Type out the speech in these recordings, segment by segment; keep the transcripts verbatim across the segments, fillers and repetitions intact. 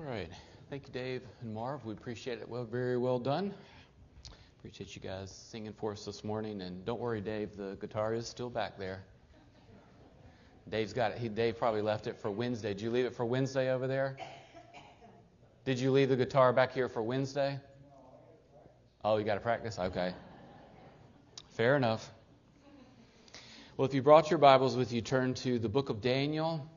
right. Thank you, Dave and Marv. We appreciate it. Well, very well done. Appreciate you guys singing for us this morning. And don't worry, Dave, the guitar is still back there. Dave's got it. He, Dave probably left it for Wednesday. Did you leave it for Wednesday over there? Did you leave the guitar back here for Wednesday? Oh, you got to practice? Okay. Fair enough. Well, if you brought your Bibles with you, turn to the book of Daniel.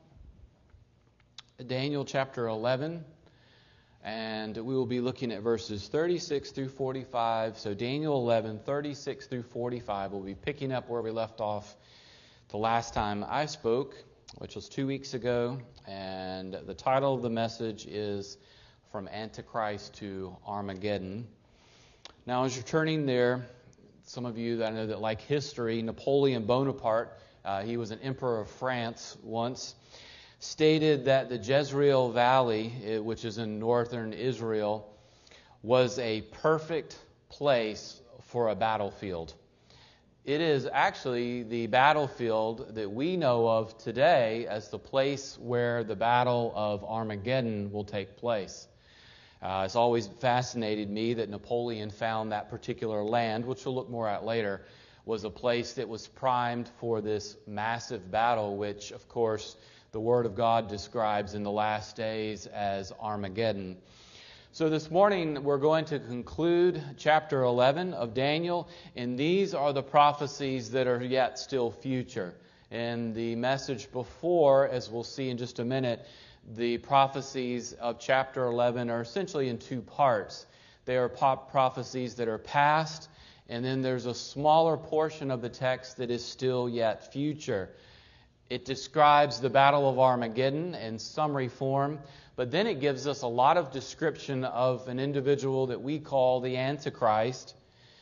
Daniel chapter eleven. And we will be looking at verses thirty-six through forty-five. So Daniel eleven, thirty-six through forty-five. We'll be picking up where we left off the last time I spoke, which was two weeks ago. And the title of the message is From Antichrist to Armageddon. Now, as you're turning there, some of you that I know that like history, Napoleon Bonaparte, uh, he was an emperor of France once, stated that the Jezreel Valley, which is in northern Israel, was a perfect place for a battlefield. It is actually the battlefield that we know of today as the place where the Battle of Armageddon will take place. Uh, it's always fascinated me that Napoleon found that particular land, which we'll look more at later, was a place that was primed for this massive battle, which, of course, the Word of God describes in the last days as Armageddon. So this morning we're going to conclude chapter eleven of Daniel, and these are the prophecies that are yet still future. In the message before, as we'll see in just a minute, the prophecies of chapter eleven are essentially in two parts. They are prophecies that are past, and then there's a smaller portion of the text that is still yet future. It describes the Battle of Armageddon in summary form, but then it gives us a lot of description of an individual that we call the Antichrist.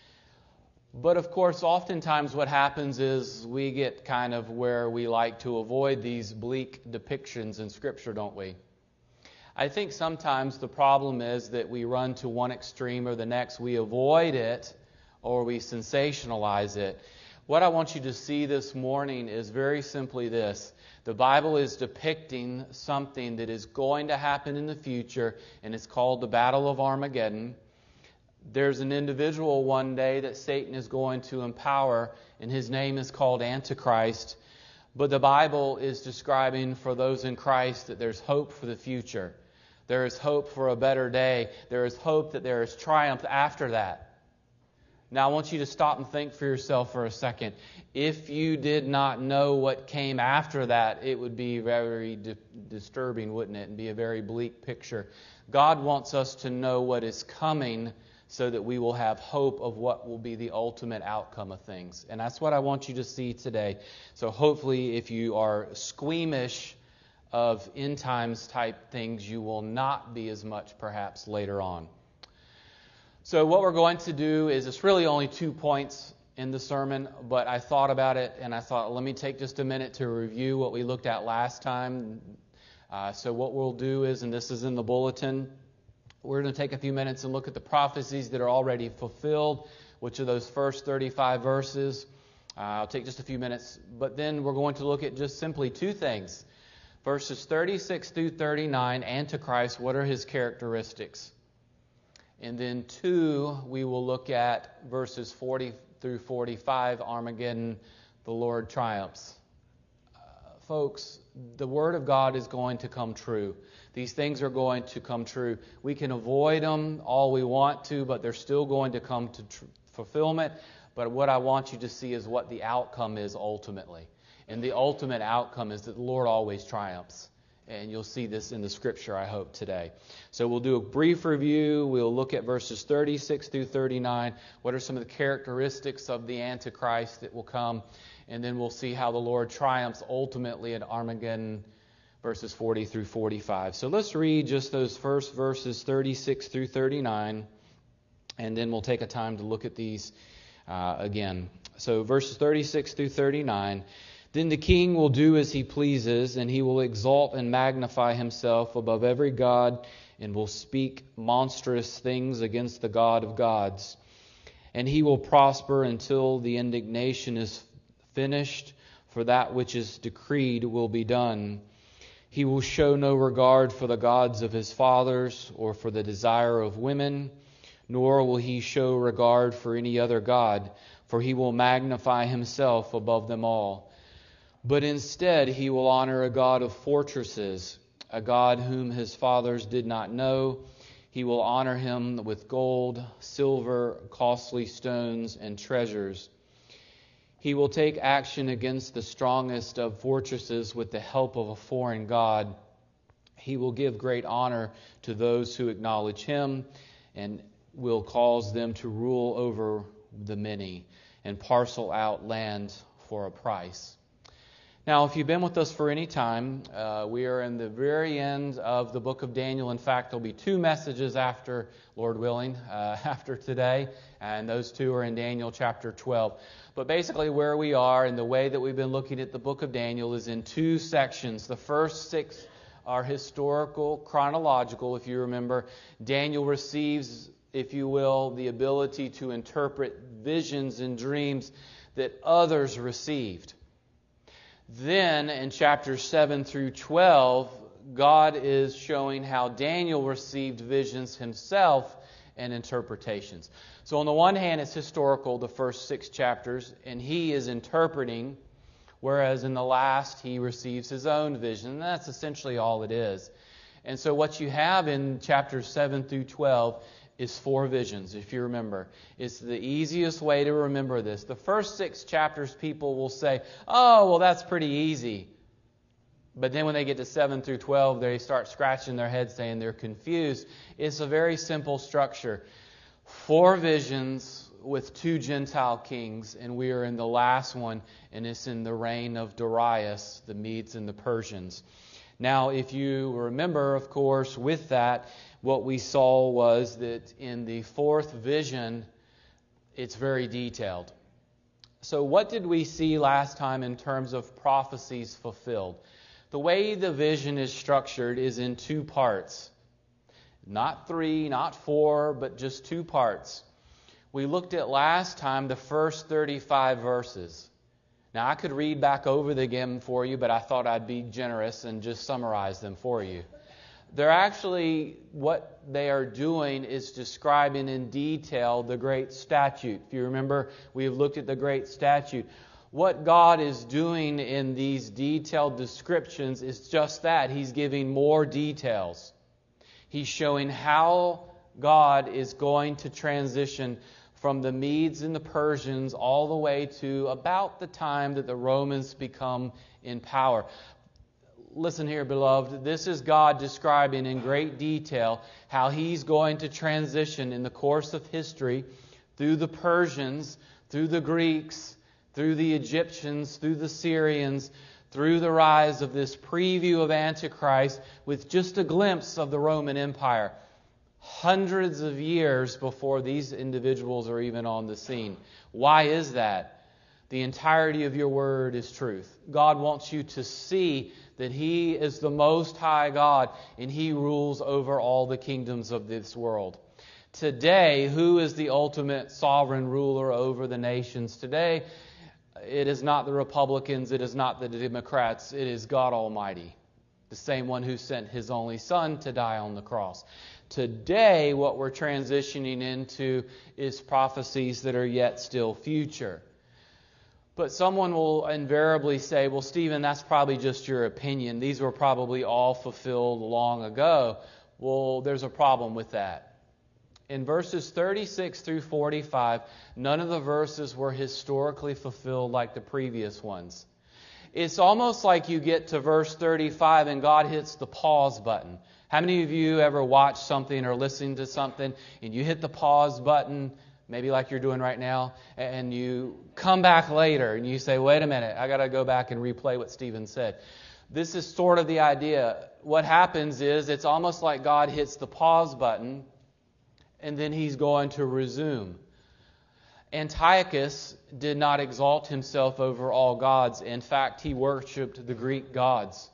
But of course, oftentimes what happens is we get kind of where we like to avoid these bleak depictions in Scripture, don't we? I think sometimes the problem is that we run to one extreme or the next. We avoid it or we sensationalize it. What I want you to see this morning is very simply this. The Bible is depicting something that is going to happen in the future, and it's called the Battle of Armageddon. There's an individual one day that Satan is going to empower, and his name is called Antichrist. But the Bible is describing for those in Christ that there's hope for the future. There is hope for a better day. There is hope that there is triumph after that. Now, I want you to stop and think for yourself for a second. If you did not know what came after that, it would be very di- disturbing, wouldn't it? And be a very bleak picture. God wants us to know what is coming so that we will have hope of what will be the ultimate outcome of things. And that's what I want you to see today. So hopefully, if you are squeamish of end times type things, you will not be as much perhaps later on. So what we're going to do is, it's really only two points in the sermon, but I thought about it and I thought, let me take just a minute to review what we looked at last time. Uh, so what we'll do is, and this is in the bulletin, we're going to take a few minutes and look at the prophecies that are already fulfilled, which are those first thirty-five verses. Uh, I'll take just a few minutes, but then we're going to look at just simply two things. Verses thirty-six through thirty-nine, Antichrist, what are his characteristics? And then two, we will look at verses forty through forty-five, Armageddon, the Lord triumphs. Uh, folks, the Word of God is going to come true. These things are going to come true. We can avoid them all we want to, but they're still going to come to tr- fulfillment. But what I want you to see is what the outcome is ultimately. And the ultimate outcome is that the Lord always triumphs. And you'll see this in the Scripture, I hope, today. So we'll do a brief review. We'll look at verses thirty-six through thirty-nine. What are some of the characteristics of the Antichrist that will come? And then we'll see how the Lord triumphs ultimately at Armageddon, verses forty through forty-five. So let's read just those first verses, thirty-six through thirty-nine. And then we'll take a time to look at these uh, again. So verses thirty-six through thirty-nine. Then the king will do as he pleases, and he will exalt and magnify himself above every god, and will speak monstrous things against the God of gods. And he will prosper until the indignation is finished, for that which is decreed will be done. He will show no regard for the gods of his fathers or for the desire of women, nor will he show regard for any other god, for he will magnify himself above them all. But instead he will honor a God of fortresses, a God whom his fathers did not know. He will honor him with gold, silver, costly stones, and treasures. He will take action against the strongest of fortresses with the help of a foreign god. He will give great honor to those who acknowledge him, and will cause them to rule over the many and parcel out land for a price. Now, if you've been with us for any time, uh, we are in the very end of the book of Daniel. In fact, there'll be two messages after, Lord willing, uh, after today, and those two are in Daniel chapter twelve. But basically where we are and the way that we've been looking at the book of Daniel is in two sections. The first six are historical, chronological. If you remember, Daniel receives, if you will, the ability to interpret visions and dreams that others received. Then in chapters seven through twelve, God is showing how Daniel received visions himself and interpretations. So on the one hand, it's historical, the first six chapters, and he is interpreting, whereas in the last, he receives his own vision. And that's essentially all it is. And so what you have in chapters seven through twelve is four visions, if you remember. It's the easiest way to remember this. The first six chapters, people will say, oh, well, that's pretty easy. But then when they get to seven through twelve, they start scratching their heads saying they're confused. It's a very simple structure. Four visions with two Gentile kings, and we are in the last one, and it's in the reign of Darius, the Medes and the Persians. Now, if you remember, of course, with that, what we saw was that in the fourth vision, it's very detailed. So what did we see last time in terms of prophecies fulfilled? The way the vision is structured is in two parts. Not three, not four, but just two parts. We looked at last time the first thirty-five verses. Now, I could read back over them again for you, but I thought I'd be generous and just summarize them for you. They're actually, what they are doing is describing in detail the great statute. If you remember, we have looked at the great statute. What God is doing in these detailed descriptions is just that. He's giving more details. He's showing how God is going to transition from the Medes and the Persians all the way to about the time that the Romans become in power. Listen here, beloved. This is God describing in great detail how He's going to transition in the course of history through the Persians, through the Greeks, through the Egyptians, through the Syrians, through the rise of this preview of Antichrist with just a glimpse of the Roman Empire. Hundreds of years before these individuals are even on the scene. Why is that? The entirety of your word is truth. God wants you to see that He is the Most High God and He rules over all the kingdoms of this world. Today, who is the ultimate sovereign ruler over the nations? Today, it is not the Republicans, it is not the Democrats, it is God Almighty, the same one who sent His only Son to die on the cross. Today, what we're transitioning into is prophecies that are yet still future. But someone will invariably say, well, Stephen, that's probably just your opinion. These were probably all fulfilled long ago. Well, there's a problem with that. In verses thirty-six through forty-five, none of the verses were historically fulfilled like the previous ones. It's almost like you get to verse thirty-five and God hits the pause button. How many of you ever watch something or listen to something and you hit the pause button, maybe like you're doing right now, and you come back later and you say, wait a minute, I got to go back and replay what Stephen said. This is sort of the idea. What happens is it's almost like God hits the pause button and then He's going to resume. Antiochus did not exalt himself over all gods. In fact, he worshipped the Greek gods.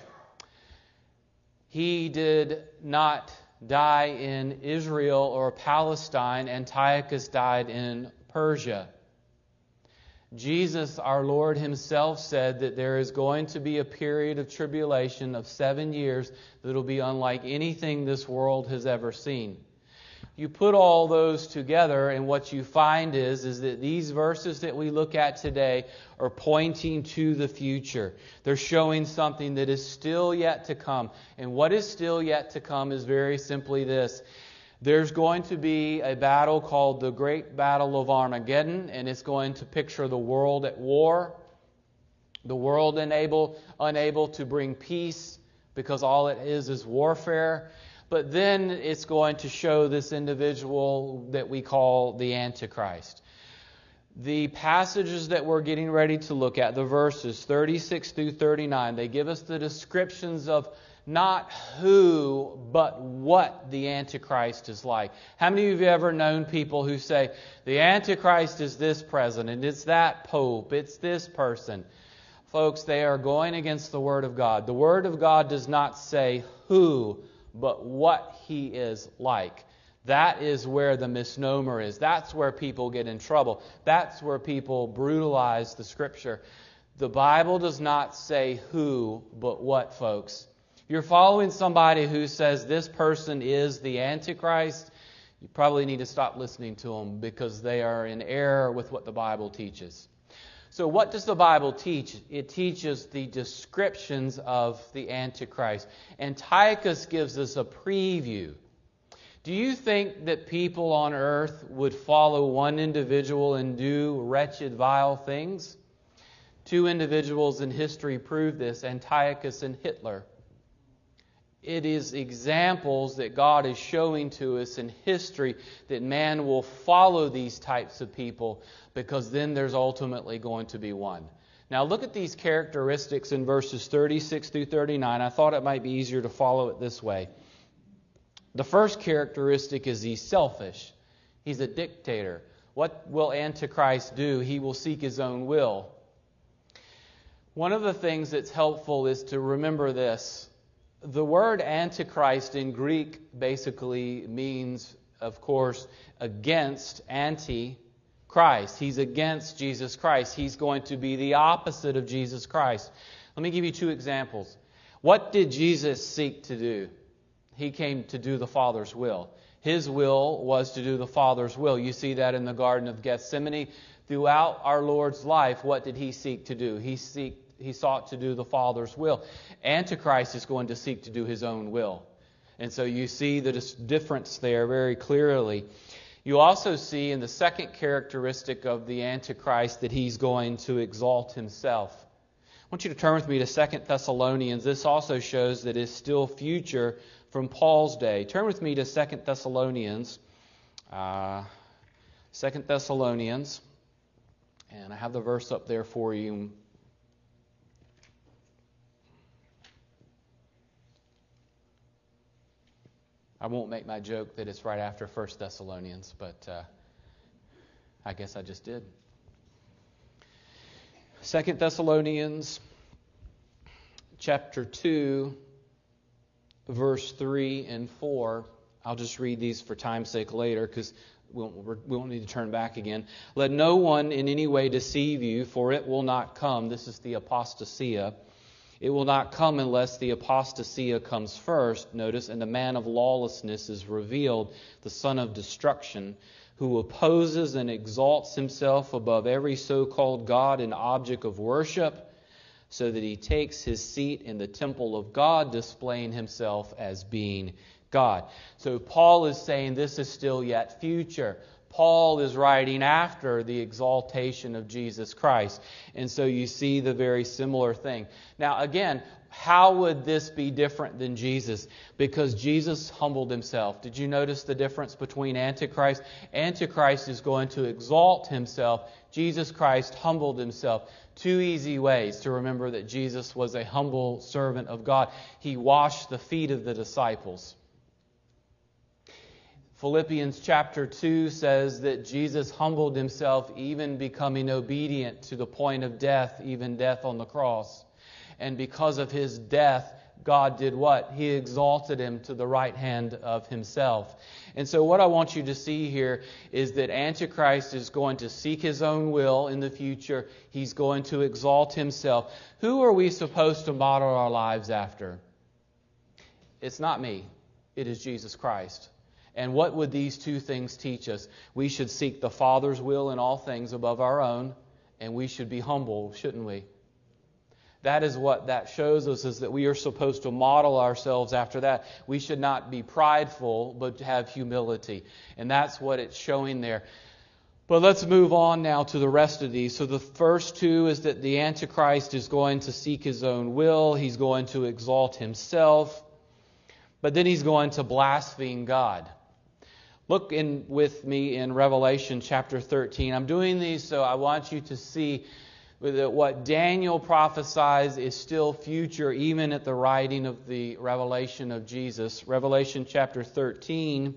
He did not die in Israel or Palestine. Antiochus died in Persia. Jesus, our Lord Himself, said that there is going to be a period of tribulation of seven years that will be unlike anything this world has ever seen. You put all those together, and what you find is, is that these verses that we look at today are pointing to the future. They're showing something that is still yet to come. And what is still yet to come is very simply this. There's going to be a battle called the Great Battle of Armageddon, and it's going to picture the world at war, the world unable, unable to bring peace because all it is is warfare. But then it's going to show this individual that we call the Antichrist. The passages that we're getting ready to look at, the verses thirty-six through thirty-nine, they give us the descriptions of not who, but what the Antichrist is like. How many of you have ever known people who say, the Antichrist is this president, it's that pope, it's this person? Folks, they are going against the Word of God. The Word of God does not say who, but what he is like. That is where the misnomer is. That's where people get in trouble. That's where people brutalize the Scripture. The Bible does not say who, but what, folks. You're following somebody who says this person is the Antichrist, you probably need to stop listening to them because they are in error with what the Bible teaches. So what does the Bible teach? It teaches the descriptions of the Antichrist. Antiochus gives us a preview. Do you think that people on earth would follow one individual and do wretched, vile things? Two individuals in history prove this, Antiochus and Hitler. It is examples that God is showing to us in history that man will follow these types of people because then there's ultimately going to be one. Now look at these characteristics in verses thirty-six through thirty-nine. I thought it might be easier to follow it this way. The first characteristic is he's selfish. He's a dictator. What will Antichrist do? He will seek his own will. One of the things that's helpful is to remember this. The word Antichrist in Greek basically means, of course, against, anti-Christ. He's against Jesus Christ. He's going to be the opposite of Jesus Christ. Let me give you two examples. What did Jesus seek to do? He came to do the Father's will. His will was to do the Father's will. You see that in the Garden of Gethsemane. Throughout our Lord's life, what did He seek to do? He seek He sought to do the Father's will. Antichrist is going to seek to do his own will. And so you see the difference there very clearly. You also see in the second characteristic of the Antichrist that he's going to exalt himself. I want you to turn with me to Second Thessalonians. This also shows that it's still future from Paul's day. Turn with me to Second Thessalonians. Uh, Second Thessalonians. And I have the verse up there for you. I won't make my joke that it's right after First Thessalonians, but uh, I guess I just did. Second Thessalonians chapter two, verse three and four. I'll just read these for time's sake later because we won't, we won't need to turn back again. Let no one in any way deceive you, for it will not come. This is the apostasia. It will not come unless the apostasia comes first, notice, and the man of lawlessness is revealed, the son of destruction, who opposes and exalts himself above every so-called God and object of worship, so that he takes his seat in the temple of God, displaying himself as being God. So Paul is saying this is still yet future. Paul is writing after the exaltation of Jesus Christ. And so you see the very similar thing. Now again, how would this be different than Jesus? Because Jesus humbled himself. Did you notice the difference between Antichrist? Antichrist is going to exalt himself. Jesus Christ humbled himself. Two easy ways to remember that Jesus was a humble servant of God. He washed the feet of the disciples. Philippians chapter two says that Jesus humbled himself, even becoming obedient to the point of death, even death on the cross. And because of his death, God did what? He exalted him to the right hand of himself. And so what I want you to see here is that Antichrist is going to seek his own will in the future. He's going to exalt himself. Who are we supposed to model our lives after? It's not me. It is Jesus Christ. And what would these two things teach us? We should seek the Father's will in all things above our own, and we should be humble, shouldn't we? That is what that shows us, is that we are supposed to model ourselves after that. We should not be prideful, but have humility. And that's what it's showing there. But let's move on now to the rest of these. So the first two is that the Antichrist is going to seek his own will. He's going to exalt himself. But then he's going to blaspheme God. Look in with me in Revelation chapter thirteen. I'm doing these so I want you to see that what Daniel prophesies is still future, even at the writing of the revelation of Jesus. Revelation chapter thirteen,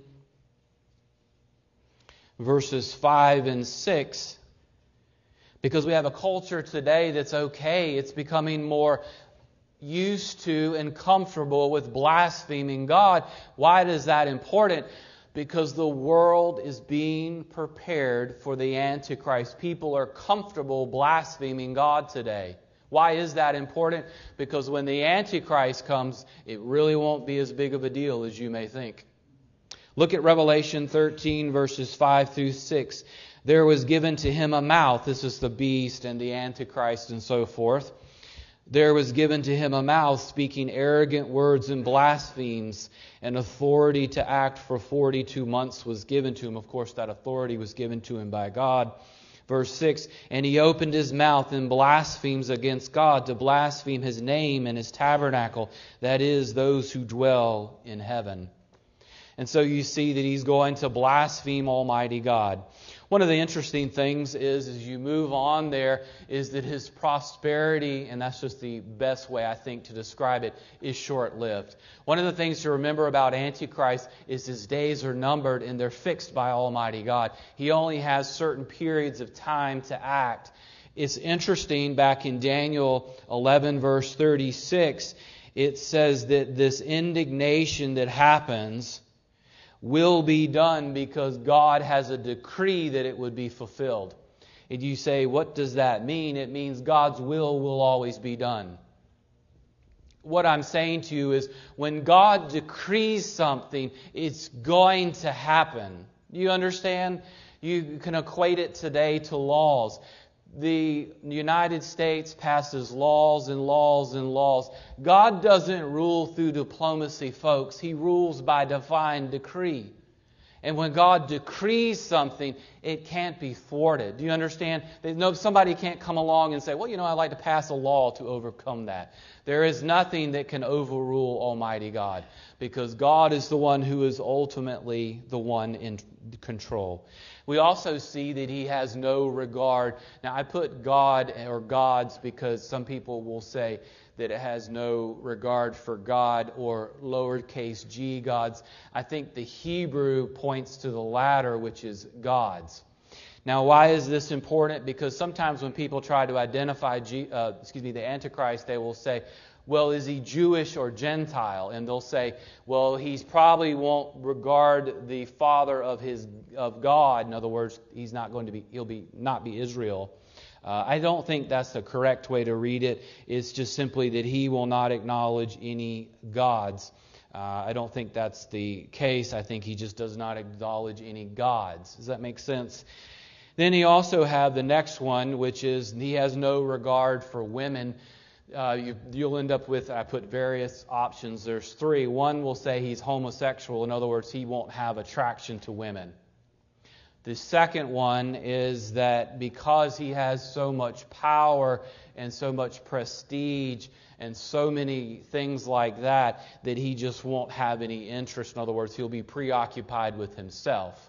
verses five and six. Because we have a culture today that's okay. It's becoming more used to and comfortable with blaspheming God. Why is that important? Because the world is being prepared for the Antichrist. People are comfortable blaspheming God today. Why is that important? Because when the Antichrist comes, it really won't be as big of a deal as you may think. Look at Revelation thirteen, verses five through six. There was given to him a mouth. This is the beast and the Antichrist and so forth. There was given to him a mouth speaking arrogant words and blasphemies, and authority to act for forty-two months was given to him. Of course, that authority was given to him by God. Verse six, and he opened his mouth and blasphemes against God, to blaspheme his name and his tabernacle, that is, those who dwell in heaven. And so you see that he's going to blaspheme Almighty God. One of the interesting things is, as you move on there, is that his prosperity, and that's just the best way I think to describe it, is short-lived. One of the things to remember about Antichrist is his days are numbered and they're fixed by Almighty God. He only has certain periods of time to act. It's interesting, back in Daniel eleven, verse thirty-six, it says that this indignation that happens will be done because God has a decree that it would be fulfilled. And you say, what does that mean? It means God's will will always be done. What I'm saying to you is, when God decrees something, it's going to happen. You understand? You can equate it today to laws. The United States passes laws and laws and laws. God doesn't rule through diplomacy, folks. He rules by divine decree. And when God decrees something, it can't be thwarted. Do you understand? No, somebody can't come along and say, well, you know, I'd like to pass a law to overcome that. There is nothing that can overrule Almighty God, because God is the one who is ultimately the one in control. We also see that he has no regard. Now, I put God or gods because some people will say that it has no regard for God, or lowercase g gods. I think the Hebrew points to the latter, which is gods. Now, why is this important? Because sometimes when people try to identify G, uh, excuse me, the Antichrist, they will say, well, is he Jewish or Gentile? And they'll say, well, he's probably won't regard the father of his of God. In other words, he's not going to be, he'll be not be Israel. Uh, I don't think that's the correct way to read it. It's just simply that he will not acknowledge any gods. Uh, I don't think that's the case. I think he just does not acknowledge any gods. Does that make sense? Then he also have the next one, which is he has no regard for women. Uh, you, you'll end up with, I put various options. There's three. One will say he's homosexual. In other words, he won't have attraction to women. The second one is that because he has so much power and so much prestige and so many things like that, that he just won't have any interest. In other words, he'll be preoccupied with himself.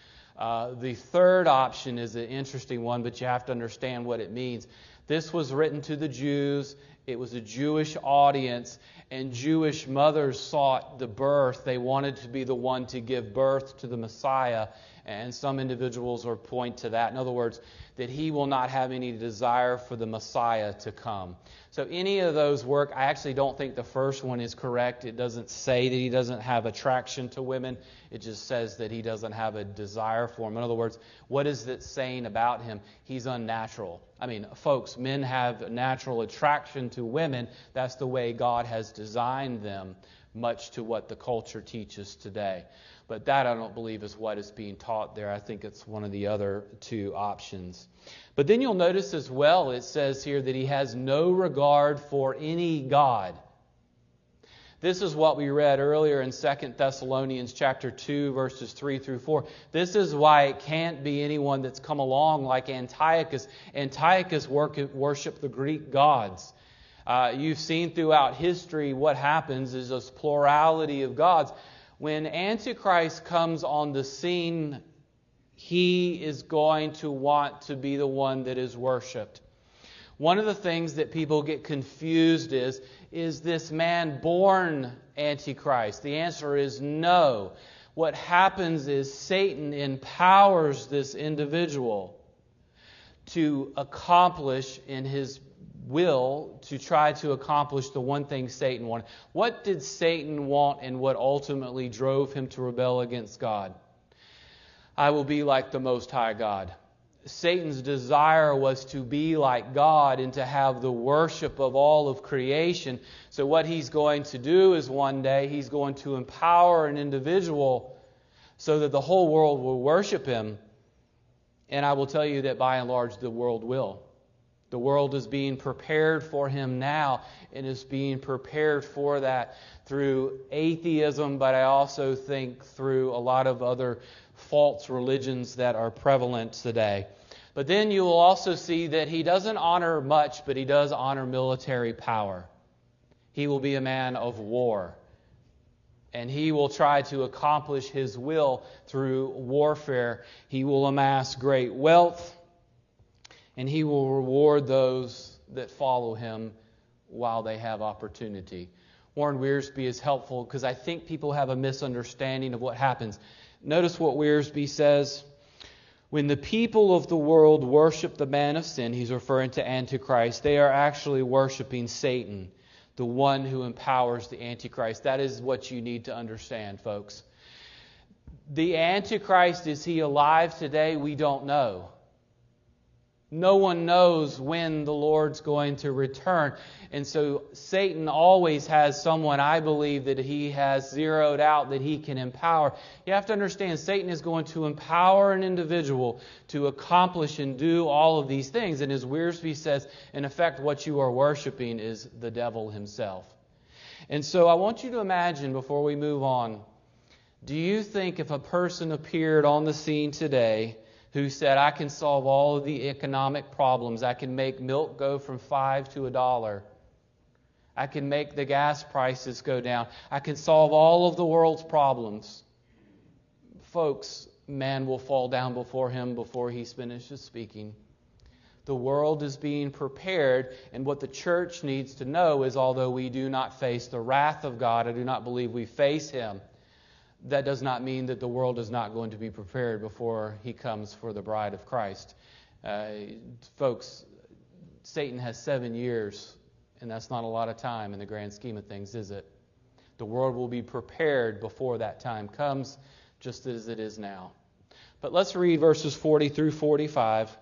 Uh, the third option is an interesting one, but you have to understand what it means. This was written to the Jews. It was a Jewish audience, and Jewish mothers sought the birth. They wanted to be the one to give birth to the Messiah. And some individuals will point to that. In other words, that he will not have any desire for the Messiah to come. So any of those work. I actually don't think the first one is correct. It doesn't say that he doesn't have attraction to women. It just says that he doesn't have a desire for them. In other words, what is it saying about him? He's unnatural. I mean, folks, men have natural attraction to women. That's the way God has designed them, much to what the culture teaches today. But that I don't believe is what is being taught there. I think it's one of the other two options. But then you'll notice as well, it says here that he has no regard for any God. This is what we read earlier in Second Thessalonians chapter two, verses three through four. This is why it can't be anyone that's come along like Antiochus. Antiochus worshiped the Greek gods. Uh, you've seen throughout history what happens is this plurality of gods. When Antichrist comes on the scene, he is going to want to be the one that is worshipped. One of the things that people get confused is, is this man born Antichrist? The answer is no. What happens is Satan empowers this individual to accomplish in his will to try to accomplish the one thing Satan wanted. What did Satan want and what ultimately drove him to rebel against God? I will be like the Most High God. Satan's desire was to be like God and to have the worship of all of creation. So what he's going to do is one day he's going to empower an individual so that the whole world will worship him. And I will tell you that by and large the world will. The world is being prepared for him now and is being prepared for that through atheism, but I also think through a lot of other false religions that are prevalent today. But then you will also see that he doesn't honor much, but he does honor military power. He will be a man of war. And he will try to accomplish his will through warfare. He will amass great wealth. And he will reward those that follow him while they have opportunity. Warren Wiersbe is helpful because I think people have a misunderstanding of what happens. Notice what Wiersbe says. When the people of the world worship the man of sin, he's referring to Antichrist, they are actually worshiping Satan, the one who empowers the Antichrist. That is what you need to understand, folks. The Antichrist, is he alive today? We don't know. No one knows when the Lord's going to return. And so Satan always has someone, I believe, that he has zeroed out that he can empower. You have to understand, Satan is going to empower an individual to accomplish and do all of these things. And as Wiersbe says, in effect, what you are worshiping is the devil himself. And so I want you to imagine, before we move on, do you think if a person appeared on the scene today who said, I can solve all of the economic problems. I can make milk go from five to a dollar. I can make the gas prices go down. I can solve all of the world's problems. Folks, man will fall down before him before he finishes speaking. The world is being prepared, and what the church needs to know is, although we do not face the wrath of God, I do not believe we face him. That does not mean that the world is not going to be prepared before he comes for the bride of Christ. Uh, folks, Satan has seven years, and that's not a lot of time in the grand scheme of things, is it? The world will be prepared before that time comes, just as it is now. But let's read verses forty through forty-five.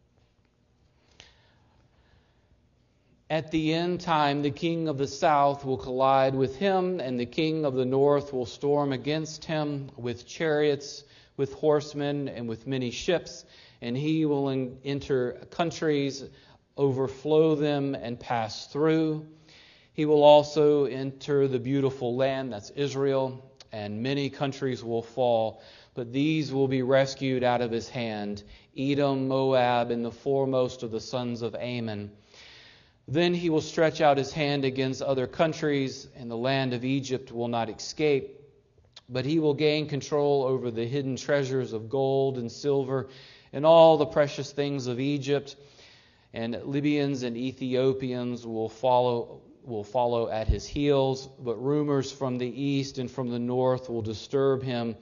At the end time, the king of the south will collide with him, and the king of the north will storm against him with chariots, with horsemen, and with many ships. And he will en- enter countries, overflow them, and pass through. He will also enter the beautiful land, that's Israel, and many countries will fall. But these will be rescued out of his hand, Edom, Moab, and the foremost of the sons of Ammon. Then he will stretch out his hand against other countries, and the land of Egypt will not escape. But he will gain control over the hidden treasures of gold and silver and all the precious things of Egypt. And Libyans and Ethiopians will follow will follow at his heels. But rumors from the east and from the north will disturb him,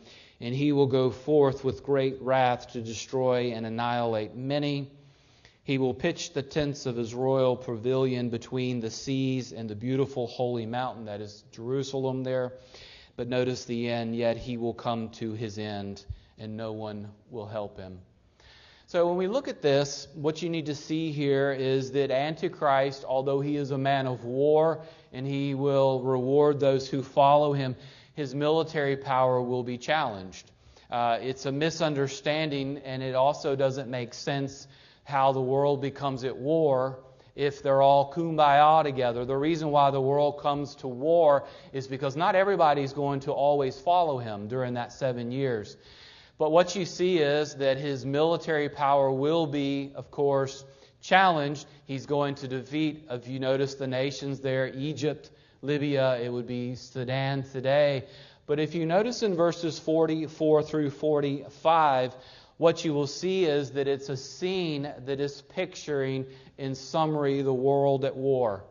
and he will go forth with great wrath to destroy and annihilate many. He will pitch the tents of his royal pavilion between the seas and the beautiful holy mountain, that is Jerusalem there. But notice the end, yet he will come to his end, and no one will help him. So when we look at this, what you need to see here is that Antichrist, although he is a man of war and he will reward those who follow him, his military power will be challenged. Uh, it's a misunderstanding, and it also doesn't make sense how the world becomes at war if they're all kumbaya together. The reason why the world comes to war is because not everybody's going to always follow him during that seven years. But what you see is that his military power will be, of course, challenged. He's going to defeat, if you notice the nations there, Egypt, Libya, it would be Sudan today. But if you notice in verses forty-four through forty-five, what you will see is that it's a scene that is picturing, in summary, the world at war.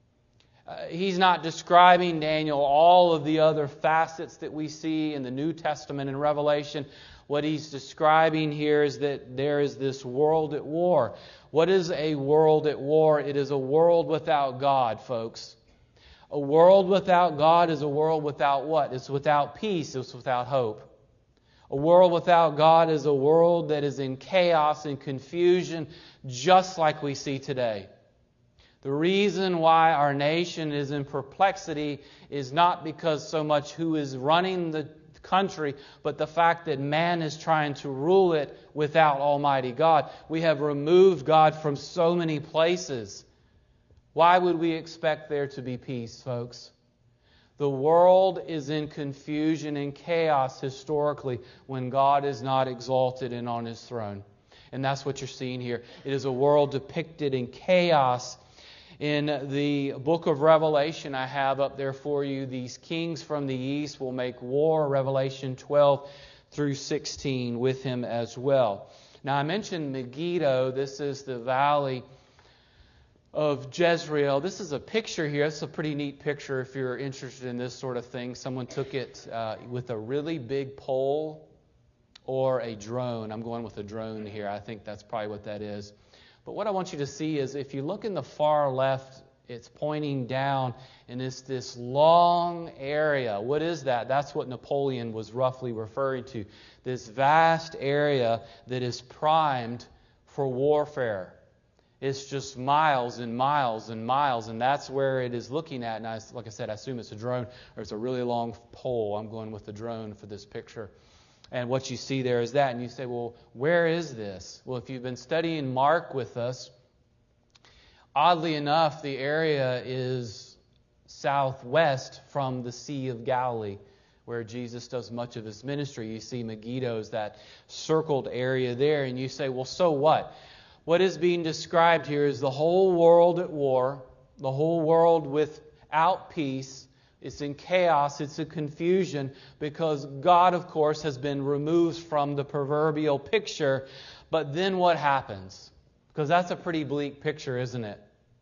Uh, he's not describing, Daniel, all of the other facets that we see in the New Testament and Revelation. What he's describing here is that there is this world at war. What is a world at war? It is a world without God, folks. A world without God is a world without what? It's without peace. It's without hope. A world without God is a world that is in chaos and confusion, just like we see today. The reason why our nation is in perplexity is not because so much who is running the country, but the fact that man is trying to rule it without Almighty God. We have removed God from so many places. Why would we expect there to be peace, folks? The world is in confusion and chaos historically when God is not exalted and on His throne. And that's what you're seeing here. It is a world depicted in chaos. In the book of Revelation, I have up there for you, these kings from the east will make war, Revelation twelve through sixteen, with him as well. Now, I mentioned Megiddo. This is the valley of Jezreel. This is a picture here. It's a pretty neat picture if you're interested in this sort of thing. Someone took it uh, with a really big pole or a drone. I'm going with a drone here. I think that's probably what that is. But what I want you to see is if you look in the far left, it's pointing down, and it's this long area. What is that? That's what Napoleon was roughly referring to. This vast area that is primed for warfare. It's just miles and miles and miles, and that's where it is looking at. And I, like I said, I assume it's a drone or it's a really long pole. I'm going with the drone for this picture. And what you see there is that. And you say, well, where is this? Well, if you've been studying Mark with us, oddly enough, the area is southwest from the Sea of Galilee, where Jesus does much of His ministry. You see Megiddo is that circled area there. And you say, well, so what? What is being described here is the whole world at war, the whole world without peace. It's in chaos, it's in confusion, because God, of course, has been removed from the proverbial picture. But then what happens? Because that's a pretty bleak picture, isn't it?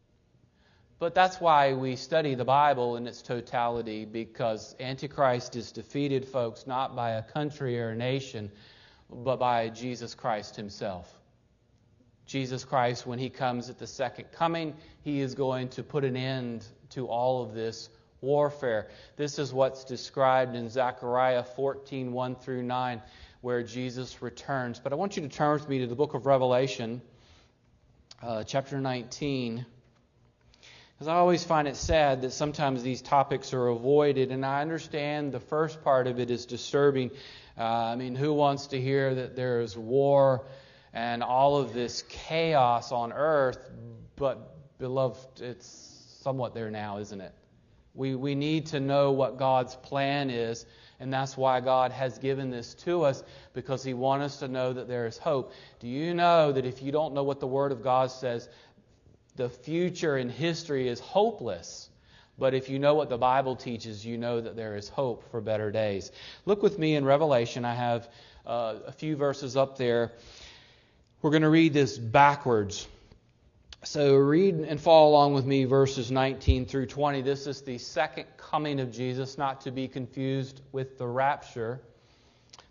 But that's why we study the Bible in its totality, because Antichrist is defeated, folks, not by a country or a nation, but by Jesus Christ Himself. Jesus Christ, when He comes at the second coming, He is going to put an end to all of this warfare. This is what's described in Zechariah fourteen, one through nine, where Jesus returns. But I want you to turn with me to the book of Revelation, uh, chapter nineteen. Because I always find it sad that sometimes these topics are avoided, and I understand the first part of it is disturbing. Uh, I mean, who wants to hear that there is war and all of this chaos on earth? But, beloved, it's somewhat there now, isn't it? We we need to know what God's plan is, and that's why God has given this to us, because He wants us to know that there is hope. Do you know that if you don't know what the Word of God says, the future in history is hopeless? But if you know what the Bible teaches, you know that there is hope for better days. Look with me in Revelation. I have uh, a few verses up there. We're going to read this backwards. So read and follow along with me verses nineteen through twenty. This is the second coming of Jesus, not to be confused with the rapture.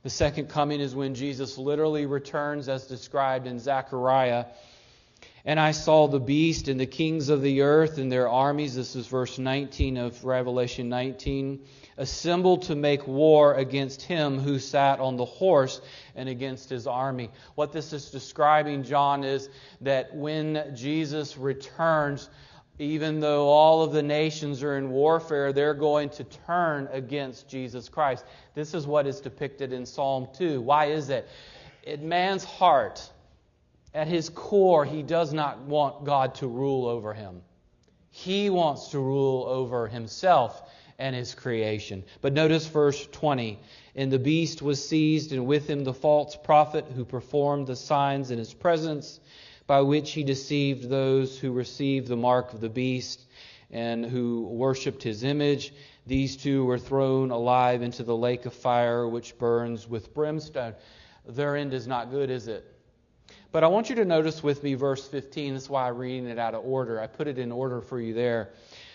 The second coming is when Jesus literally returns as described in Zechariah. And I saw the beast and the kings of the earth and their armies, this is verse nineteen of Revelation nineteen, assembled to make war against him who sat on the horse and against his army. What this is describing, John, is that when Jesus returns, even though all of the nations are in warfare, they're going to turn against Jesus Christ. This is what is depicted in Psalm two. Why is it? In man's heart, at his core, he does not want God to rule over him. He wants to rule over himself and his creation. But notice verse twenty. And the beast was seized, and with him the false prophet who performed the signs in his presence, by which he deceived those who received the mark of the beast and who worshipped his image. These two were thrown alive into the lake of fire, which burns with brimstone. Their end is not good, is it? But I want you to notice with me verse fifteen. That's why I'm reading it out of order. I put it in order for you there.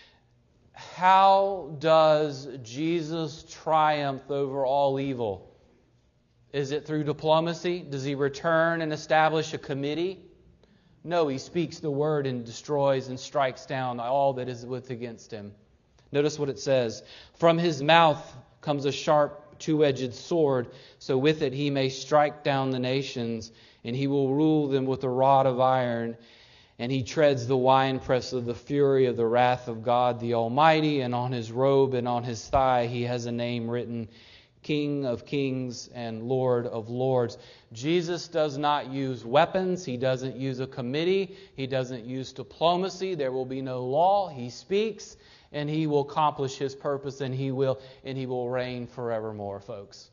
How does Jesus triumph over all evil? Is it through diplomacy? Does he return and establish a committee? No, he speaks the word and destroys and strikes down all that is with against him. Notice what it says. From his mouth comes a sharp two-edged sword, so with it he may strike down the nations, and he will rule them with a rod of iron, and he treads the winepress of the fury of the wrath of God the Almighty, and on his robe and on his thigh he has a name written, King of Kings and Lord of Lords. Jesus does not use weapons. He doesn't use a committee. He doesn't use diplomacy. There will be no law. He speaks, and he will accomplish his purpose, and he will and he will reign forevermore, folks.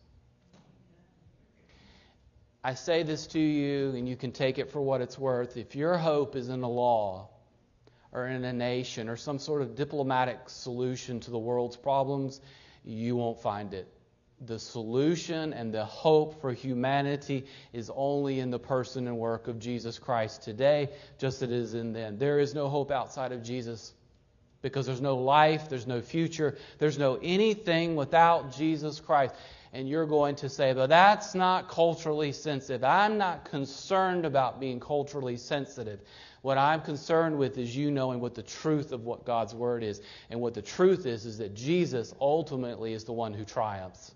I say this to you, and you can take it for what it's worth. If your hope is in a law or in a nation or some sort of diplomatic solution to the world's problems, you won't find it. The solution and the hope for humanity is only in the person and work of Jesus Christ today, just as it is in then. There is no hope outside of Jesus because there's no life, there's no future, there's no anything without Jesus Christ. And you're going to say, but that's not culturally sensitive. I'm not concerned about being culturally sensitive. What I'm concerned with is you knowing what the truth of what God's Word is. And what the truth is, is that Jesus ultimately is the one who triumphs.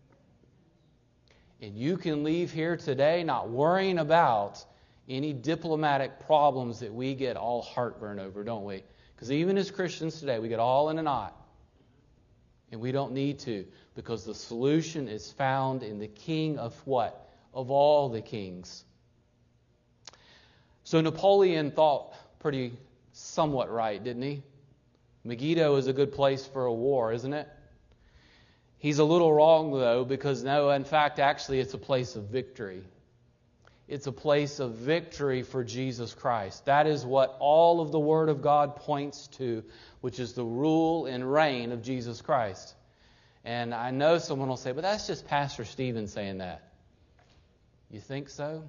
And you can leave here today not worrying about any diplomatic problems that we get all heartburn over, don't we? Because even as Christians today, we get all in a knot. And we don't need to, because the solution is found in the King of what? Of all the kings. So Napoleon thought pretty somewhat right, didn't he? Megiddo is a good place for a war, isn't it? He's a little wrong, though, because no, in fact, actually, it's a place of victory. It's a place of victory for Jesus Christ. That is what all of the Word of God points to, which is the rule and reign of Jesus Christ. And I know someone will say, but that's just Pastor Stephen saying that. You think so?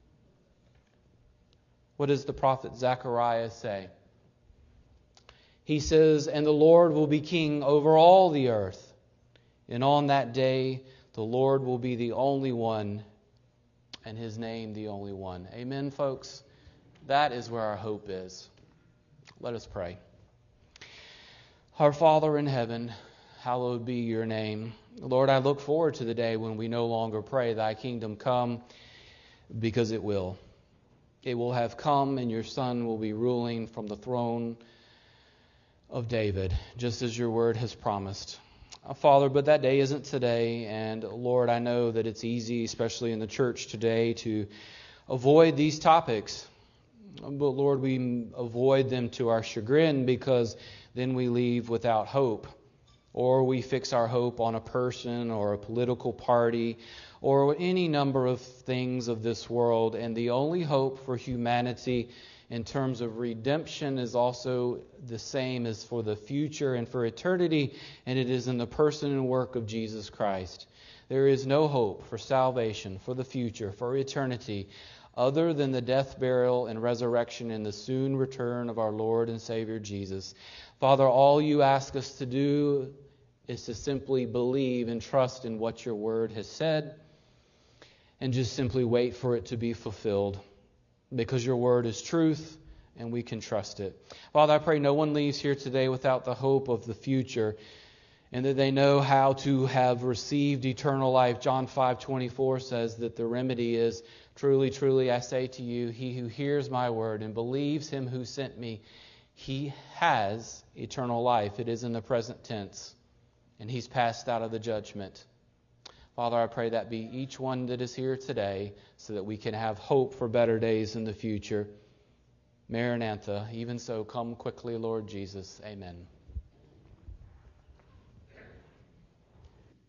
What does the prophet Zechariah say? He says, and the Lord will be king over all the earth. And on that day, the Lord will be the only one, and His name the only one. Amen, folks? That is where our hope is. Let us pray. Our Father in heaven, hallowed be your name. Lord, I look forward to the day when we no longer pray, Thy kingdom come, because it will. It will have come, and your Son will be ruling from the throne of David, just as your word has promised. Father, but that day isn't today, and Lord, I know that it's easy, especially in the church today, to avoid these topics. But Lord, we avoid them to our chagrin because then we leave without hope. Or we fix our hope on a person or a political party or any number of things of this world. And the only hope for humanity in terms of redemption is also the same as for the future and for eternity, and it is in the person and work of Jesus Christ. There is no hope for salvation, for the future, for eternity, other than the death, burial, and resurrection and the soon return of our Lord and Savior Jesus. Father, all you ask us to do is to simply believe and trust in what your word has said, and just simply wait for it to be fulfilled, because your word is truth and we can trust it. Father, I pray no one leaves here today without the hope of the future, and that they know how to have received eternal life. John five twenty-four says that the remedy is, truly, truly, I say to you, he who hears my word and believes him who sent me, he has eternal life. It is in the present tense, and he's passed out of the judgment. Father, I pray that be each one that is here today, so that we can have hope for better days in the future. Maranatha, even so, come quickly, Lord Jesus. Amen.